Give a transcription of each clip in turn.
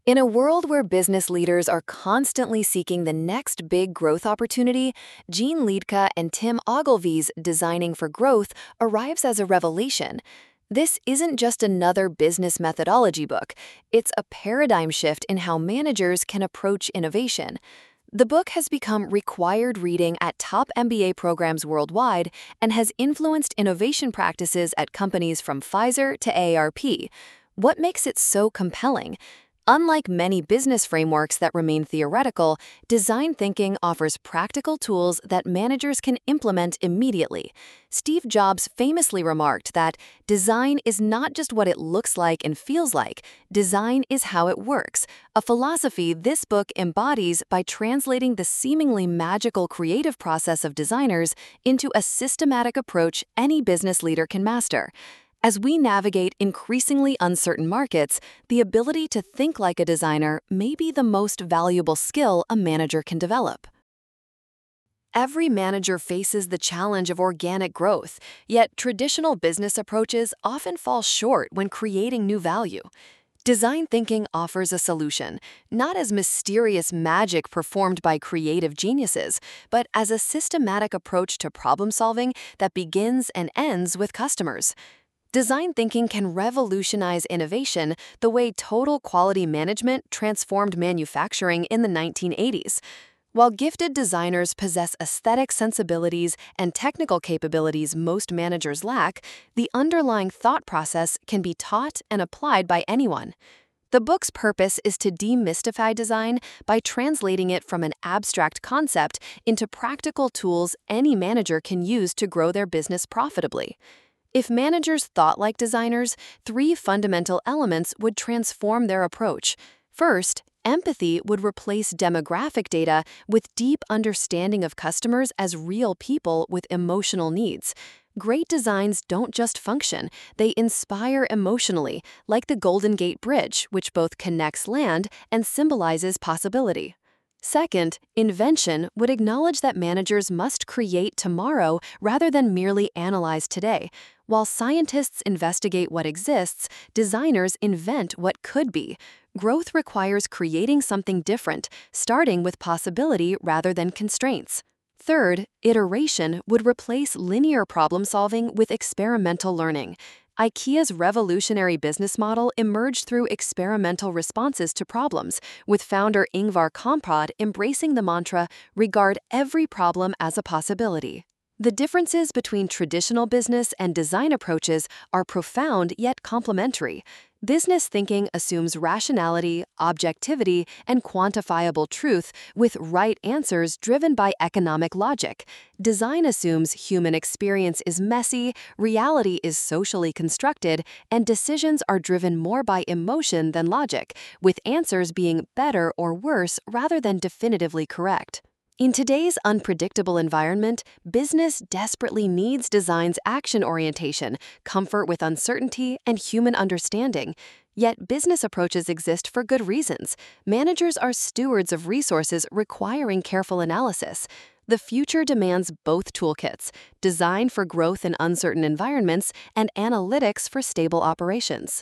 In a world where business leaders are constantly seeking the next big growth opportunity, Gene Liedtke and Tim Ogilvy's Designing for Growth arrives as a revelation. This isn't just another business methodology book, it's a paradigm shift in how managers can approach innovation. The book has become required reading at top MBA programs worldwide and has influenced innovation practices at companies from Pfizer to AARP. What makes it so compelling? Unlike many business frameworks that remain theoretical, design thinking offers practical tools that managers can implement immediately. Steve Jobs famously remarked that design is not just what it looks like and feels like, design is how it works, a philosophy this book embodies by translating the seemingly magical creative process of designers into a systematic approach any business leader can master. As we navigate increasingly uncertain markets, the ability to think like a designer may be the most valuable skill a manager can develop. Every manager faces the challenge of organic growth, yet traditional business approaches often fall short when creating new value. Design thinking offers a solution, not as mysterious magic performed by creative geniuses, but as a systematic approach to problem solving that begins and ends with customers. Design thinking can revolutionize innovation the way total quality management transformed manufacturing in the 1980s. While gifted designers possess aesthetic sensibilities and technical capabilities most managers lack, the underlying thought process can be taught and applied by anyone. The book's purpose is to demystify design by translating it from an abstract concept into practical tools any manager can use to grow their business profitably. If managers thought like designers, three fundamental elements would transform their approach. First, empathy would replace demographic data with deep understanding of customers as real people with emotional needs. Great designs don't just function, they inspire emotionally, like the Golden Gate Bridge, which both connects land and symbolizes possibility. Second, invention would acknowledge that managers must create tomorrow rather than merely analyze today. While scientists investigate what exists, designers invent what could be. Growth requires creating something different, starting with possibility rather than constraints. Third, iteration would replace linear problem solving with experimental learning. IKEA's revolutionary business model emerged through experimental responses to problems, with founder Ingvar Kamprad embracing the mantra, "Regard every problem as a possibility." The differences between traditional business and design approaches are profound yet complementary. Business thinking assumes rationality, objectivity, and quantifiable truth, with right answers driven by economic logic. Design assumes human experience is messy, reality is socially constructed, and decisions are driven more by emotion than logic, with answers being better or worse rather than definitively correct. In today's unpredictable environment, business desperately needs design's action orientation, comfort with uncertainty, and human understanding. Yet business approaches exist for good reasons. Managers are stewards of resources requiring careful analysis. The future demands both toolkits: design for growth in uncertain environments and analytics for stable operations.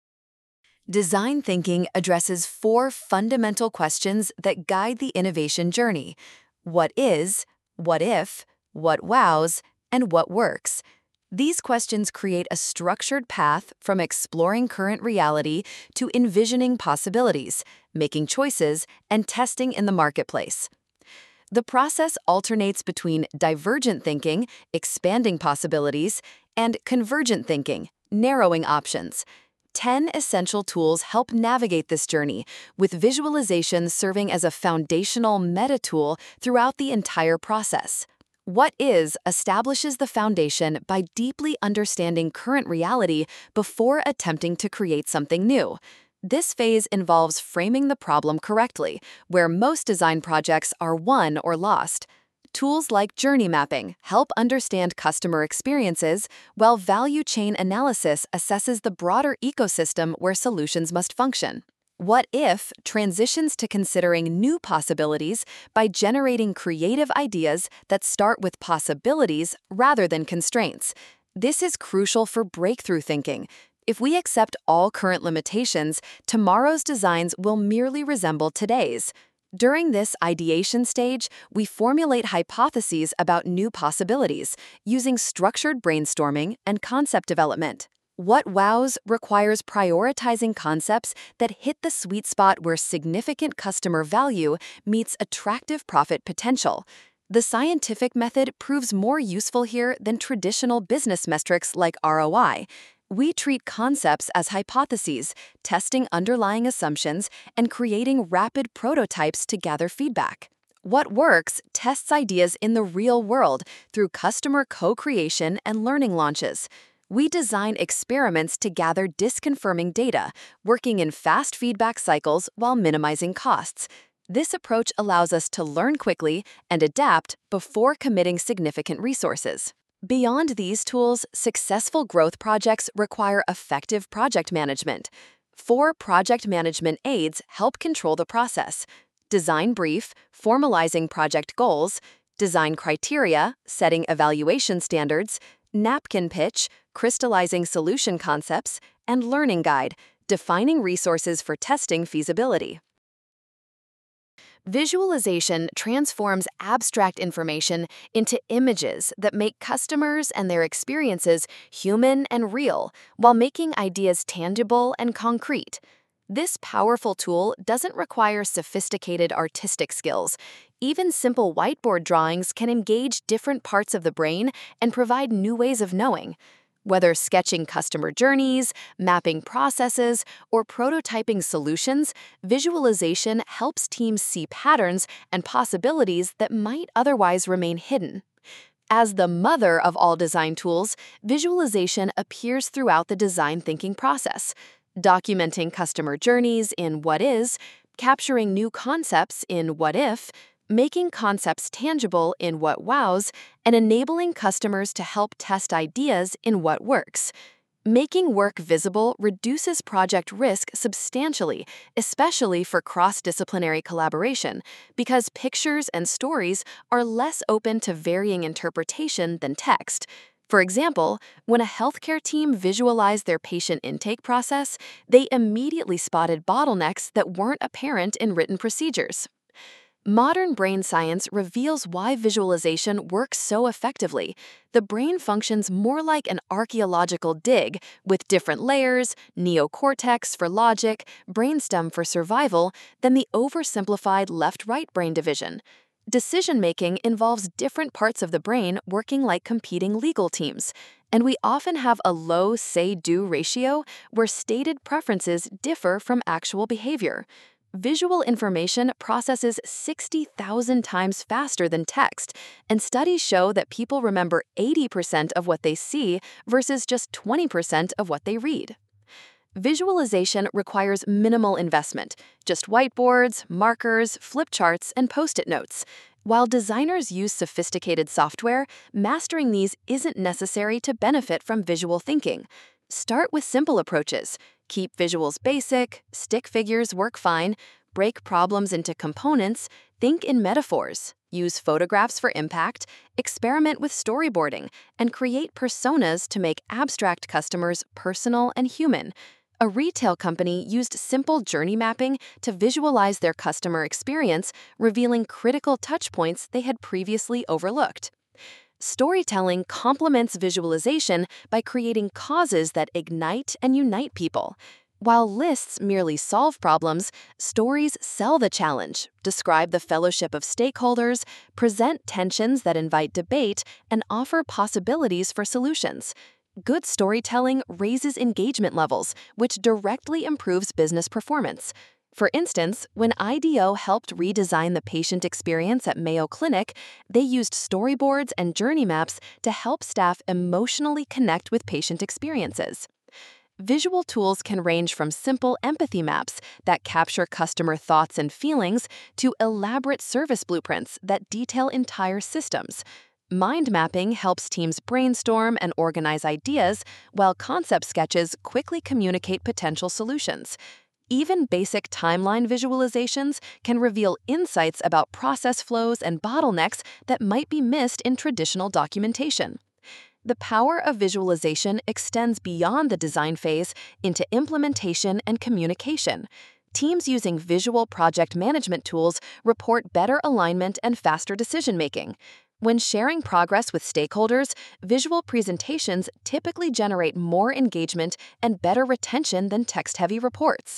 Design thinking addresses four fundamental questions that guide the innovation journey: what is, what if, what wows, and what works. These questions create a structured path from exploring current reality to envisioning possibilities, making choices, and testing in the marketplace. The process alternates between divergent thinking, expanding possibilities, and convergent thinking, narrowing options. 10 essential tools help navigate this journey, with visualization serving as a foundational meta tool throughout the entire process. What is establishes the foundation by deeply understanding current reality before attempting to create something new. This phase involves framing the problem correctly, where most design projects are won or lost. Tools like journey mapping help understand customer experiences, while value chain analysis assesses the broader ecosystem where solutions must function. What if transitions to considering new possibilities by generating creative ideas that start with possibilities rather than constraints. This is crucial for breakthrough thinking. If we accept all current limitations, tomorrow's designs will merely resemble today's. During this ideation stage, we formulate hypotheses about new possibilities using structured brainstorming and concept development. What wows requires prioritizing concepts that hit the sweet spot where significant customer value meets attractive profit potential. The scientific method proves more useful here than traditional business metrics like ROI. We treat concepts as hypotheses, testing underlying assumptions and creating rapid prototypes to gather feedback. What works tests ideas in the real world through customer co-creation and learning launches. We design experiments to gather disconfirming data, working in fast feedback cycles while minimizing costs. This approach allows us to learn quickly and adapt before committing significant resources. Beyond these tools, successful growth projects require effective project management. 4 project management aids help control the process: design brief, formalizing project goals; design criteria, setting evaluation standards; napkin pitch, crystallizing solution concepts; and learning guide, defining resources for testing feasibility. Visualization transforms abstract information into images that make customers and their experiences human and real, while making ideas tangible and concrete. This powerful tool doesn't require sophisticated artistic skills. Even simple whiteboard drawings can engage different parts of the brain and provide new ways of knowing. Whether sketching customer journeys, mapping processes, or prototyping solutions, visualization helps teams see patterns and possibilities that might otherwise remain hidden. As the mother of all design tools, visualization appears throughout the design thinking process, documenting customer journeys in what is, capturing new concepts in what if, making concepts tangible in what wows, and enabling customers to help test ideas in what works. Making work visible reduces project risk substantially, especially for cross-disciplinary collaboration, because pictures and stories are less open to varying interpretation than text. For example, when a healthcare team visualized their patient intake process, they immediately spotted bottlenecks that weren't apparent in written procedures. Modern brain science reveals why visualization works so effectively. The brain functions more like an archaeological dig, with different layers, neocortex for logic, brainstem for survival, than the oversimplified left-right brain division. Decision-making involves different parts of the brain working like competing legal teams, and we often have a low say-do ratio where stated preferences differ from actual behavior. Visual information processes 60,000 times faster than text, and studies show that people remember 80% of what they see versus just 20% of what they read. Visualization requires minimal investment, just whiteboards, markers, flip charts, and post-it notes. While designers use sophisticated software, mastering these isn't necessary to benefit from visual thinking. Start with simple approaches. Keep visuals basic, stick figures work fine, break problems into components, think in metaphors, use photographs for impact, experiment with storyboarding, and create personas to make abstract customers personal and human. A retail company used simple journey mapping to visualize their customer experience, revealing critical touchpoints they had previously overlooked. Storytelling complements visualization by creating causes that ignite and unite people. While lists merely solve problems, stories sell the challenge, describe the fellowship of stakeholders, present tensions that invite debate, and offer possibilities for solutions. Good storytelling raises engagement levels, which directly improves business performance. For instance, when IDEO helped redesign the patient experience at Mayo Clinic, they used storyboards and journey maps to help staff emotionally connect with patient experiences. Visual tools can range from simple empathy maps that capture customer thoughts and feelings to elaborate service blueprints that detail entire systems. Mind mapping helps teams brainstorm and organize ideas, while concept sketches quickly communicate potential solutions. Even basic timeline visualizations can reveal insights about process flows and bottlenecks that might be missed in traditional documentation. The power of visualization extends beyond the design phase into implementation and communication. Teams using visual project management tools report better alignment and faster decision-making. When sharing progress with stakeholders, visual presentations typically generate more engagement and better retention than text-heavy reports.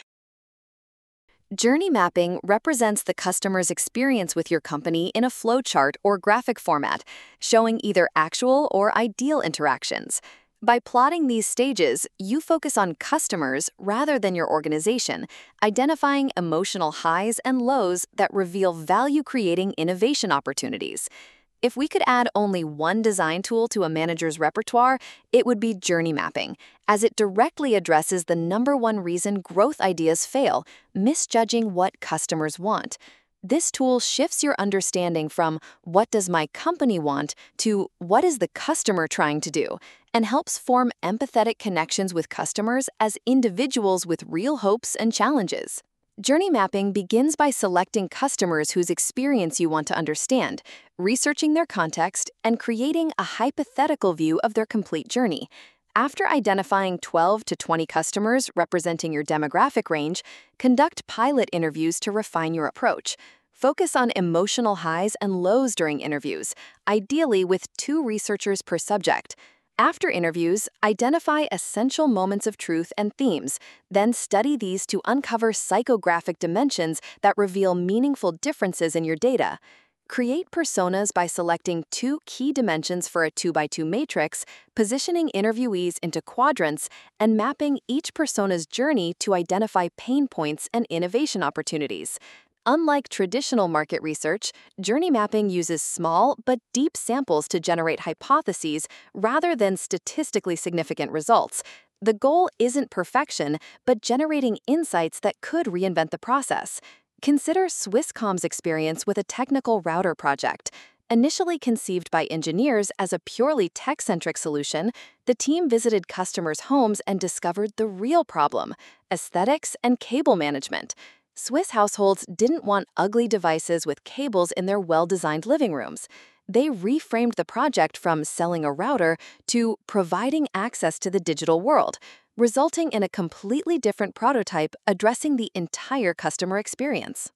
Journey mapping represents the customer's experience with your company in a flowchart or graphic format, showing either actual or ideal interactions. By plotting these stages, you focus on customers rather than your organization, identifying emotional highs and lows that reveal value-creating innovation opportunities. If we could add only one design tool to a manager's repertoire, it would be journey mapping, as it directly addresses the number one reason growth ideas fail: misjudging what customers want. This tool shifts your understanding from "what does my company want" to "what is the customer trying to do," and helps form empathetic connections with customers as individuals with real hopes and challenges. Journey mapping begins by selecting customers whose experience you want to understand, researching their context, and creating a hypothetical view of their complete journey. After identifying 12 to 20 customers representing your demographic range, conduct pilot interviews to refine your approach. Focus on emotional highs and lows during interviews, ideally with 2 researchers per subject. After interviews, identify essential moments of truth and themes, then study these to uncover psychographic dimensions that reveal meaningful differences in your data. Create personas by selecting 2 key dimensions for a 2x2 matrix, positioning interviewees into quadrants, and mapping each persona's journey to identify pain points and innovation opportunities. Unlike traditional market research, journey mapping uses small but deep samples to generate hypotheses rather than statistically significant results. The goal isn't perfection, but generating insights that could reinvent the process. Consider Swisscom's experience with a technical router project. Initially conceived by engineers as a purely tech-centric solution, the team visited customers' homes and discovered the real problem: aesthetics and cable management. Swiss households didn't want ugly devices with cables in their well-designed living rooms. They reframed the project from selling a router to providing access to the digital world, resulting in a completely different prototype addressing the entire customer experience.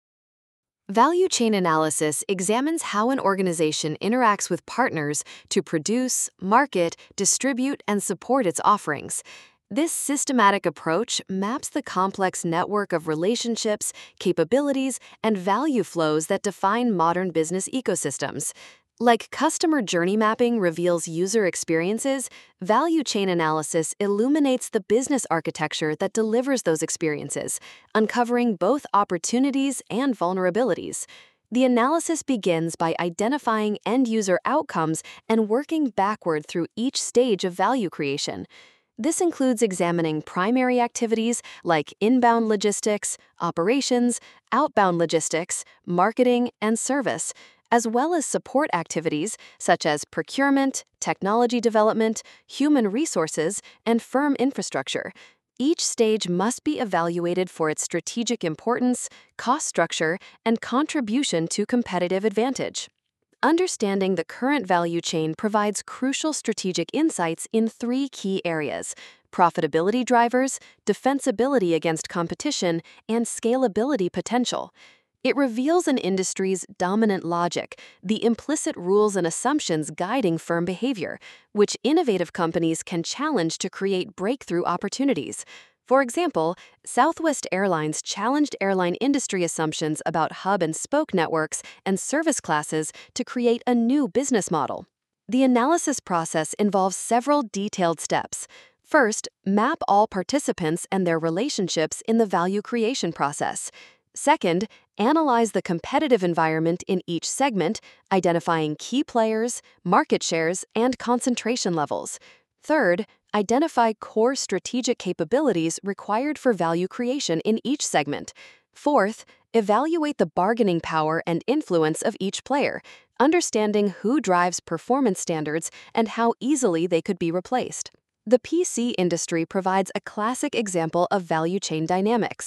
Value chain analysis examines how an organization interacts with partners to produce, market, distribute, and support its offerings. This systematic approach maps the complex network of relationships, capabilities, and value flows that define modern business ecosystems. Like customer journey mapping reveals user experiences, value chain analysis illuminates the business architecture that delivers those experiences, uncovering both opportunities and vulnerabilities. The analysis begins by identifying end-user outcomes and working backward through each stage of value creation. This includes examining primary activities like inbound logistics, operations, outbound logistics, marketing, and service, as well as support activities such as procurement, technology development, human resources, and firm infrastructure. Each stage must be evaluated for its strategic importance, cost structure, and contribution to competitive advantage. Understanding the current value chain provides crucial strategic insights in 3 key areas: profitability drivers, defensibility against competition, and scalability potential. It reveals an industry's dominant logic, the implicit rules and assumptions guiding firm behavior, which innovative companies can challenge to create breakthrough opportunities. For example, Southwest Airlines challenged airline industry assumptions about hub and spoke networks and service classes to create a new business model. The analysis process involves several detailed steps. First, map all participants and their relationships in the value creation process. Second, analyze the competitive environment in each segment, identifying key players, market shares, and concentration levels. Third, identify core strategic capabilities required for value creation in each segment. Fourth, evaluate the bargaining power and influence of each player, understanding who drives performance standards and how easily they could be replaced. The PC industry provides a classic example of value chain dynamics.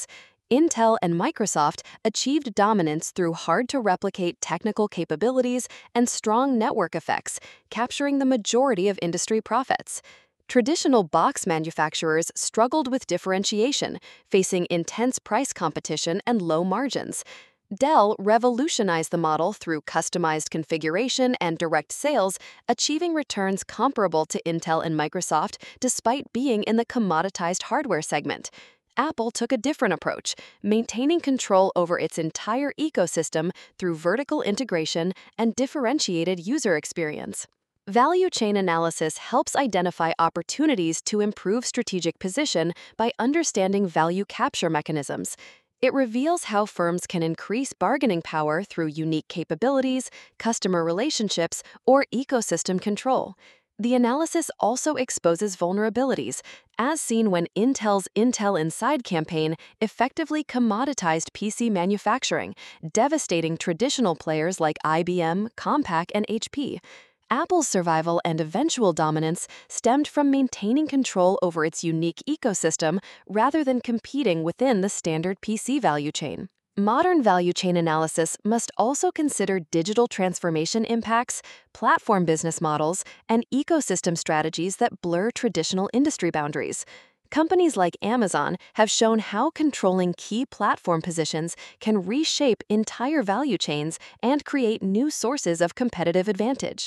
Intel and Microsoft achieved dominance through hard-to-replicate technical capabilities and strong network effects, capturing the majority of industry profits. Traditional box manufacturers struggled with differentiation, facing intense price competition and low margins. Dell revolutionized the model through customized configuration and direct sales, achieving returns comparable to Intel and Microsoft despite being in the commoditized hardware segment. Apple took a different approach, maintaining control over its entire ecosystem through vertical integration and differentiated user experience. Value chain analysis helps identify opportunities to improve strategic position by understanding value capture mechanisms. It reveals how firms can increase bargaining power through unique capabilities, customer relationships, or ecosystem control. The analysis also exposes vulnerabilities, as seen when Intel's Intel Inside campaign effectively commoditized PC manufacturing, devastating traditional players like IBM, Compaq, and HP. Apple's survival and eventual dominance stemmed from maintaining control over its unique ecosystem rather than competing within the standard PC value chain. Modern value chain analysis must also consider digital transformation impacts, platform business models, and ecosystem strategies that blur traditional industry boundaries. Companies like Amazon have shown how controlling key platform positions can reshape entire value chains and create new sources of competitive advantage.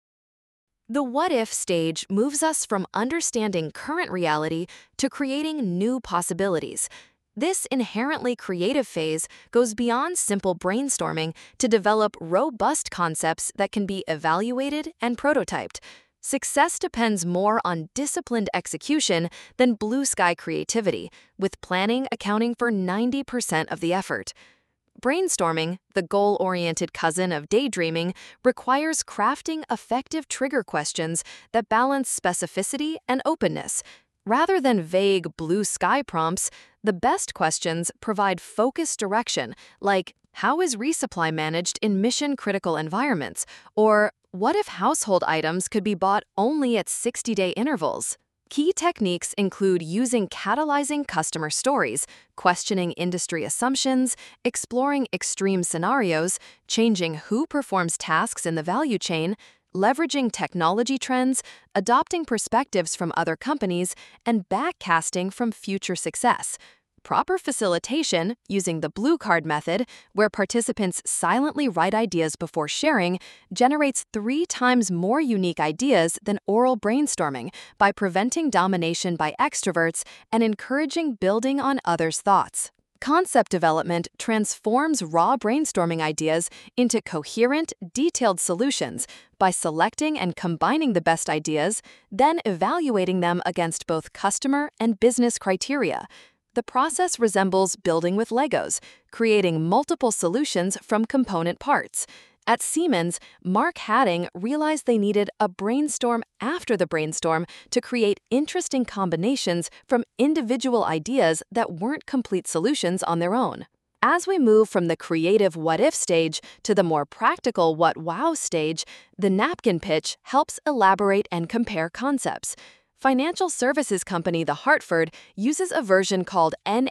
The what-if stage moves us from understanding current reality to creating new possibilities. This inherently creative phase goes beyond simple brainstorming to develop robust concepts that can be evaluated and prototyped. Success depends more on disciplined execution than blue-sky creativity, with planning accounting for 90% of the effort. Brainstorming, the goal-oriented cousin of daydreaming, requires crafting effective trigger questions that balance specificity and openness. Rather than vague blue-sky prompts, the best questions provide focused direction, like, how is resupply managed in mission-critical environments? Or, what if household items could be bought only at 60-day intervals? Key techniques include using catalyzing customer stories, questioning industry assumptions, exploring extreme scenarios, changing who performs tasks in the value chain, leveraging technology trends, adopting perspectives from other companies, and backcasting from future success. Proper facilitation, using the blue card method, where participants silently write ideas before sharing, generates 3 times more unique ideas than oral brainstorming by preventing domination by extroverts and encouraging building on others' thoughts. Concept development transforms raw brainstorming ideas into coherent, detailed solutions by selecting and combining the best ideas, then evaluating them against both customer and business criteria. The process resembles building with Legos, creating multiple solutions from component parts. At Siemens, Mark Hadding realized they needed a brainstorm after the brainstorm to create interesting combinations from individual ideas that weren't complete solutions on their own. As we move from the creative what-if stage to the more practical what-wow stage, the napkin pitch helps elaborate and compare concepts. Financial services company The Hartford uses a version called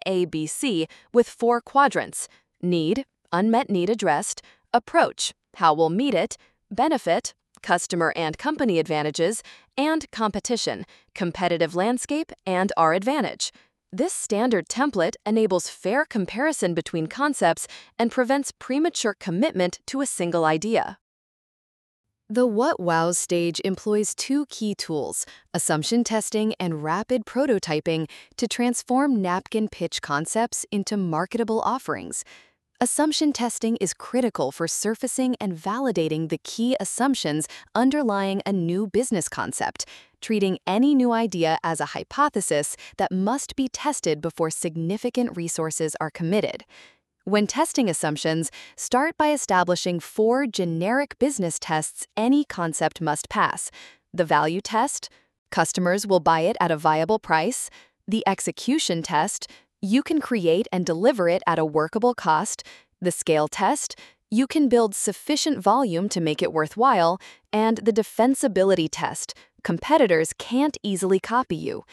NABC with 4 quadrants: need, unmet need addressed; approach, how we'll meet it; benefit, customer and company advantages; and competition, competitive landscape and our advantage. This standard template enables fair comparison between concepts and prevents premature commitment to a single idea. The What Wows stage employs 2 key tools, assumption testing and rapid prototyping, to transform napkin pitch concepts into marketable offerings. Assumption testing is critical for surfacing and validating the key assumptions underlying a new business concept, treating any new idea as a hypothesis that must be tested before significant resources are committed. When testing assumptions, start by establishing 4 generic business tests any concept must pass: the value test, customers will buy it at a viable price; the execution test, you can create and deliver it at a workable cost; the scale test, you can build sufficient volume to make it worthwhile; and the defensibility test, competitors can't easily copy you.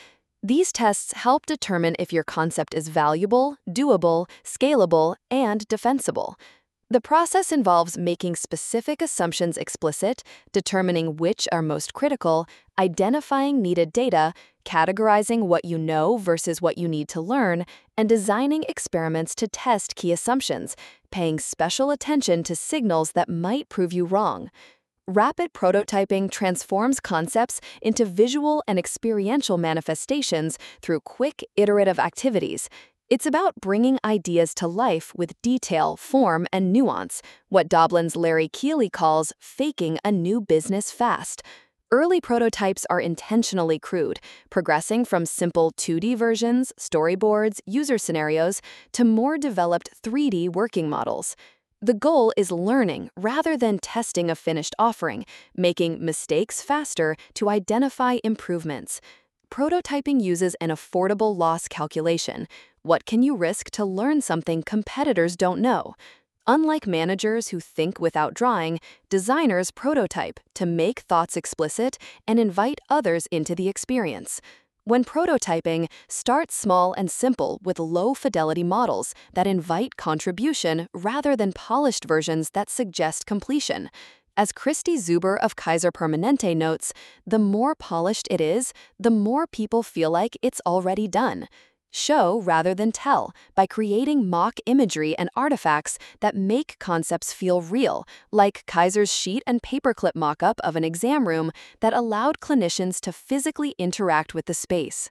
These tests help determine if your concept is valuable, doable, scalable, and defensible. The process involves making specific assumptions explicit, determining which are most critical, identifying needed data, categorizing what you know versus what you need to learn, and designing experiments to test key assumptions, paying special attention to signals that might prove you wrong. Rapid prototyping transforms concepts into visual and experiential manifestations through quick, iterative activities. It's about bringing ideas to life with detail, form, and nuance, what Doblin's Larry Keeley calls faking a new business fast. Early prototypes are intentionally crude, progressing from simple 2D versions, storyboards, user scenarios, to more developed 3D working models. The goal is learning rather than testing a finished offering, making mistakes faster to identify improvements. Prototyping uses an affordable loss calculation. What can you risk to learn something competitors don't know? Unlike managers who think without drawing, designers prototype to make thoughts explicit and invite others into the experience. When prototyping, start small and simple with low-fidelity models that invite contribution rather than polished versions that suggest completion. As Christy Zuber of Kaiser Permanente notes, the more polished it is, the more people feel like it's already done. Show rather than tell by creating mock imagery and artifacts that make concepts feel real, like Kaiser's sheet and paperclip mock-up of an exam room that allowed clinicians to physically interact with the space.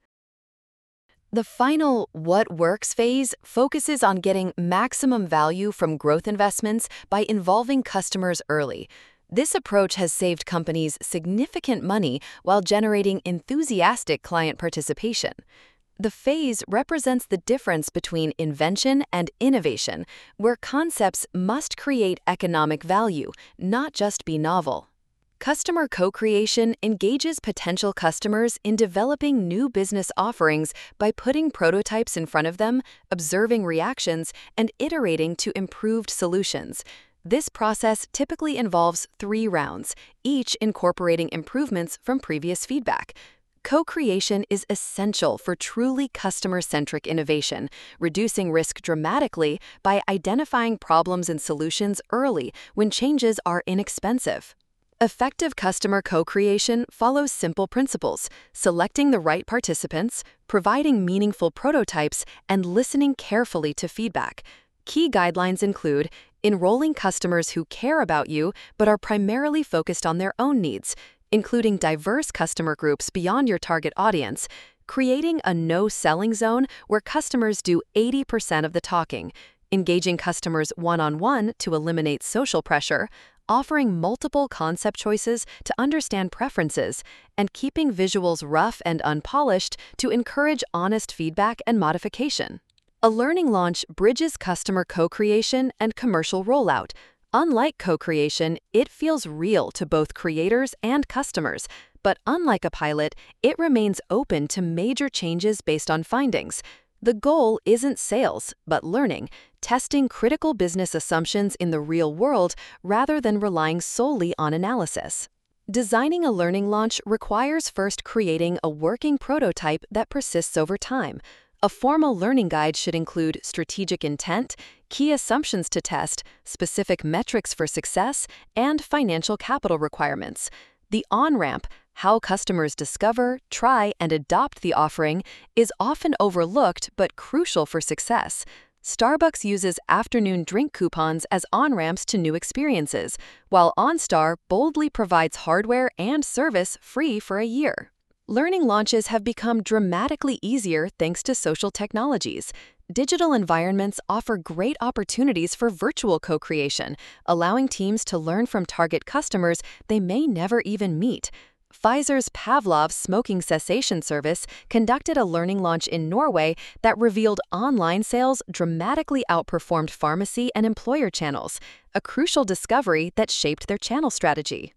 The final What Works phase focuses on getting maximum value from growth investments by involving customers early. This approach has saved companies significant money while generating enthusiastic client participation. The phase represents the difference between invention and innovation, where concepts must create economic value, not just be novel. Customer co-creation engages potential customers in developing new business offerings by putting prototypes in front of them, observing reactions, and iterating to improved solutions. This process typically involves 3 rounds, each incorporating improvements from previous feedback. Co-creation is essential for truly customer-centric innovation, reducing risk dramatically by identifying problems and solutions early when changes are inexpensive. Effective customer co-creation follows simple principles: selecting the right participants, providing meaningful prototypes, and listening carefully to feedback. Key guidelines include enrolling customers who care about you but are primarily focused on their own needs, including diverse customer groups beyond your target audience, creating a no-selling zone where customers do 80% of the talking, engaging customers one-on-one to eliminate social pressure, offering multiple concept choices to understand preferences, and keeping visuals rough and unpolished to encourage honest feedback and modification. A learning launch bridges customer co-creation and commercial rollout. Unlike co-creation, it feels real to both creators and customers, but unlike a pilot, it remains open to major changes based on findings. The goal isn't sales, but learning, testing critical business assumptions in the real world rather than relying solely on analysis. Designing a learning launch requires first creating a working prototype that persists over time. A formal learning guide should include strategic intent, key assumptions to test, specific metrics for success, and financial capital requirements. The on-ramp, how customers discover, try, and adopt the offering, is often overlooked but crucial for success. Starbucks uses afternoon drink coupons as on-ramps to new experiences, while OnStar boldly provides hardware and service free for a year. Learning launches have become dramatically easier thanks to social technologies. Digital environments offer great opportunities for virtual co-creation, allowing teams to learn from target customers they may never even meet. Pfizer's Pavlov's smoking cessation service conducted a learning launch in Norway that revealed online sales dramatically outperformed pharmacy and employer channels, a crucial discovery that shaped their channel strategy.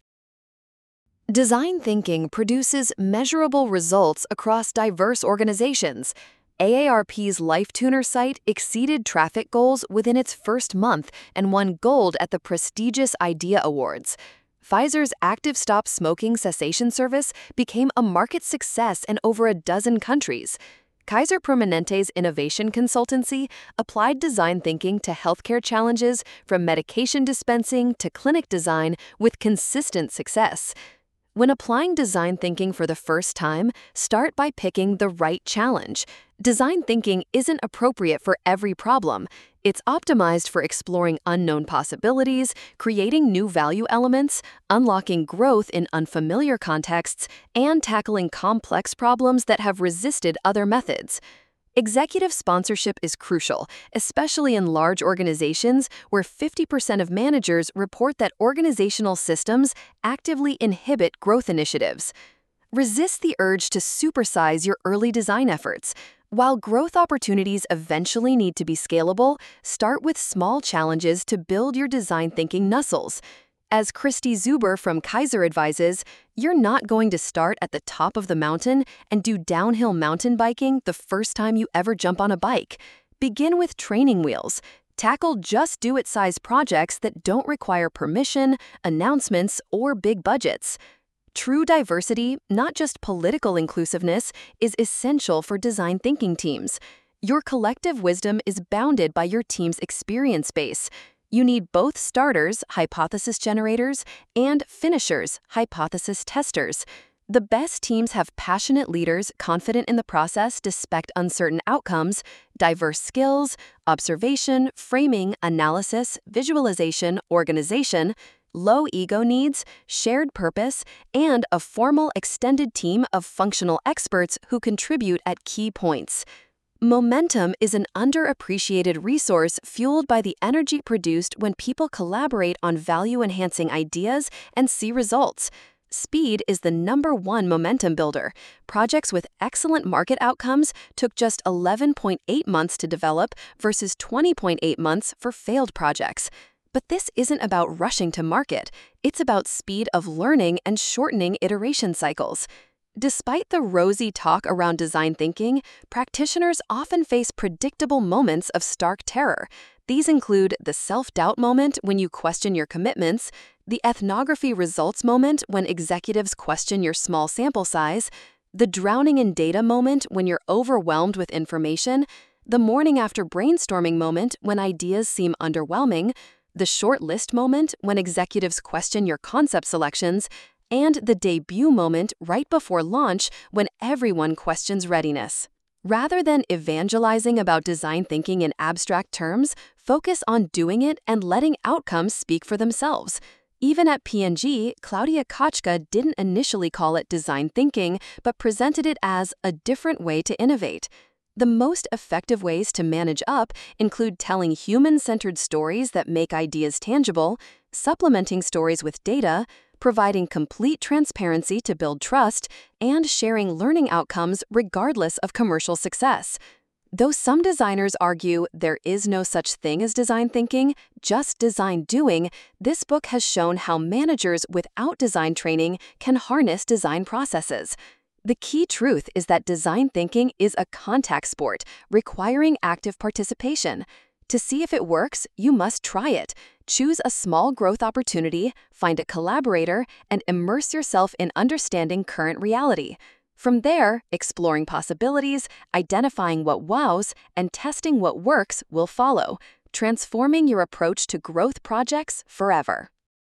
Design thinking produces measurable results across diverse organizations. AARP's LifeTuner site exceeded traffic goals within its first month and won gold at the prestigious IDEA Awards. Pfizer's Active Stop Smoking Cessation service became a market success in over a dozen countries. Kaiser Permanente's innovation consultancy applied design thinking to healthcare challenges from medication dispensing to clinic design with consistent success. When applying design thinking for the first time, start by picking the right challenge. Design thinking isn't appropriate for every problem. It's optimized for exploring unknown possibilities, creating new value elements, unlocking growth in unfamiliar contexts, and tackling complex problems that have resisted other methods. Executive sponsorship is crucial, especially in large organizations where 50% of managers report that organizational systems actively inhibit growth initiatives. Resist the urge to supersize your early design efforts. While growth opportunities eventually need to be scalable, start with small challenges to build your design thinking muscles. As Christy Zuber from Kaiser advises, you're not going to start at the top of the mountain and do downhill mountain biking the first time you ever jump on a bike. Begin with training wheels. Tackle just do-it-size projects that don't require permission, announcements, or big budgets. True diversity, not just political inclusiveness, is essential for design thinking teams. Your collective wisdom is bounded by your team's experience base. You need both starters, hypothesis generators, and finishers, hypothesis testers. The best teams have passionate leaders confident in the process despite uncertain outcomes, diverse skills, observation, framing, analysis, visualization, organization, low ego needs, shared purpose, and a formal extended team of functional experts who contribute at key points. Momentum is an underappreciated resource fueled by the energy produced when people collaborate on value-enhancing ideas and see results. Speed is the #1 momentum builder. Projects with excellent market outcomes took just 11.8 months to develop versus 20.8 months for failed projects. But this isn't about rushing to market. It's about speed of learning and shortening iteration cycles. Despite the rosy talk around design thinking, practitioners often face predictable moments of stark terror. These include the self-doubt moment when you question your commitments, the ethnography results moment when executives question your small sample size, the drowning in data moment when you're overwhelmed with information, the morning after brainstorming moment when ideas seem underwhelming, the short list moment when executives question your concept selections, and the debut moment right before launch when everyone questions readiness. Rather than evangelizing about design thinking in abstract terms, focus on doing it and letting outcomes speak for themselves. Even at P&G, Claudia Kotchka didn't initially call it design thinking, but presented it as a different way to innovate. The most effective ways to manage up include telling human-centered stories that make ideas tangible, supplementing stories with data, providing complete transparency to build trust, and sharing learning outcomes regardless of commercial success. Though some designers argue there is no such thing as design thinking, just design doing, this book has shown how managers without design training can harness design processes. The key truth is that design thinking is a contact sport, requiring active participation. To see if it works, you must try it. Choose a small growth opportunity, find a collaborator, and immerse yourself in understanding current reality. From there, exploring possibilities, identifying what wows, and testing what works will follow, transforming your approach to growth projects forever.